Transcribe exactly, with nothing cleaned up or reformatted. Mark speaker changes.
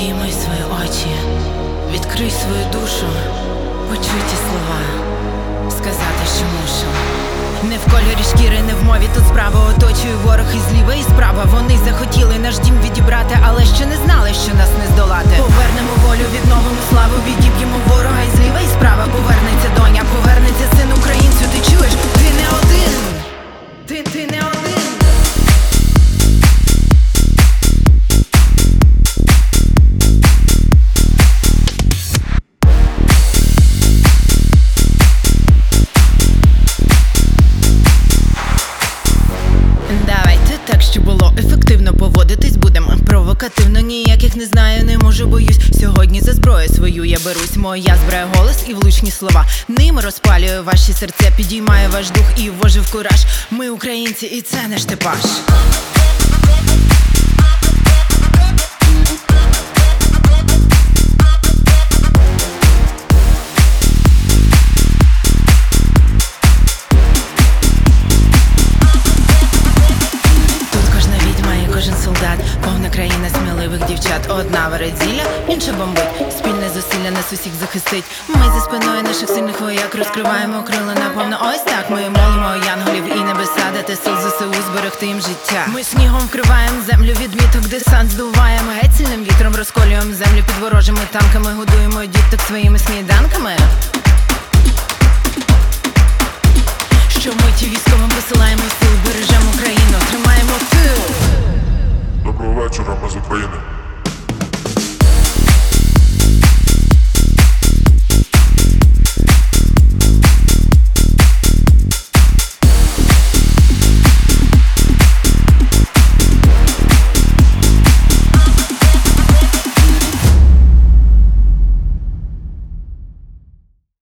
Speaker 1: Підійми свої очі, відкрий свою душу, почуй ті слова, сказати, що мушу. Не в кольорі шкіри, не в мові, тут справа. Оточує ворог і зліва, і справа. Вони захотіли наш дім відібрати, але ще не знали, що нас не здолати. Повернемо волю, відновимо славу, відіб'ємо ворога і зліва, і справа. Повернеться доня, повернеться син українцю. Ти чуєш? Ти не один. Ти, ти не один. Давайте так, щоб було ефективно, поводитись будемо провокативно, ніяких не знаю, не можу, боюсь. Сьогодні за зброю свою я берусь. Моя зброя голос і влучні слова. Ними розпалюю ваші серця, підіймаю ваш дух і ввожу в кураж. Ми українці, і це наш типаж. Повна країна сміливих дівчат. Одна варить зілля, інша бомбить. Спільне зусилля нас усіх захистить. Ми за спиною наших сильних вояк розкриваємо крила наповно. Ось так ми молимо янголів і небеса, дати сил ЗСУ, зберегти їм життя. Ми снігом вкриваємо землю, відміток десант здуваємо. Геть сильним вітром розколюємо землю під ворожими танками. Годуємо діток своїми сніданками. Щомиті військовим посилаємо сил, бережемо Україну, тримаємо тил.
Speaker 2: Доброго вечора, ми з України.